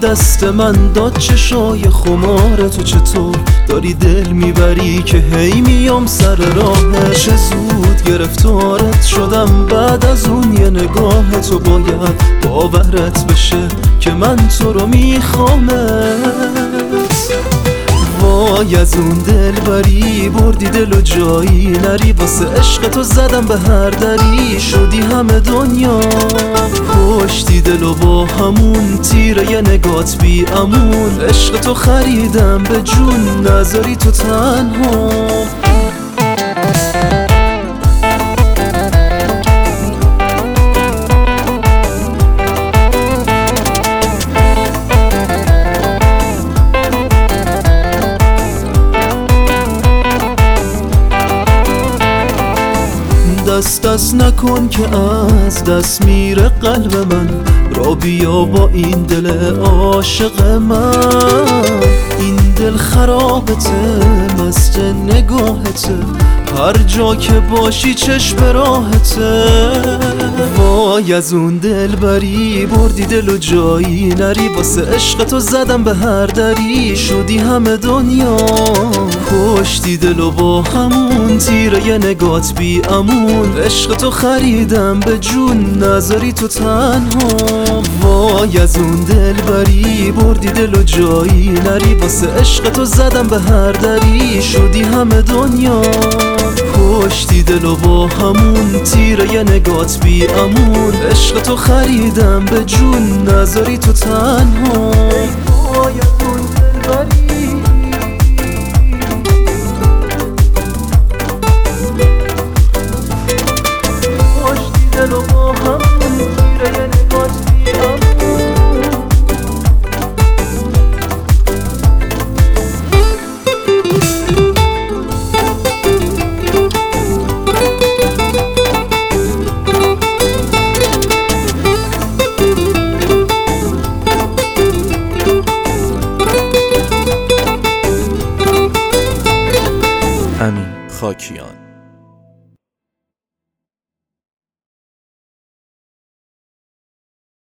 دست من داد چشای خمار تو، چطور داری دل میبری که هی میام سر راه. چه زود گرفتارت شدم بعد از اون یه نگاه تو، باید باورت بشه که من تو رو میخوامت. وای از اون دل بری بردی دل و جایی نری، واسه عشق تو زدم به هر دری، شدی همه دنیا کشتی دل و با همون تیره یه نگات بی امون. عشق تو خریدم به جون نذاری تو تنها. دست نکن که از دست میره قلب من، را بیا با این دل عاشق من. این دل خرابته مست نگاهته، هر جا که باشی چشم راهته. وای از اون دل بری بردی دل و جایی نری، واسه عشق تو زدم به هر دری، شدی همه دنیا کشتی دل و با همون تیره یه نگات بی امون. عشق تو خریدم به جون نذاری تو تنها. وای از اون دل بری بردی دل و جایی نری، واسه عشق تو زدم به هر دری، شدی همه دنیا کشتی دل و با همون تیره یه نگات بی امون. عشق تو خریدم به جون نذاری تو تنها. وای از اون دل بری کشتی دل و با همون تیره یه نگات بی امون. امین خاکیان.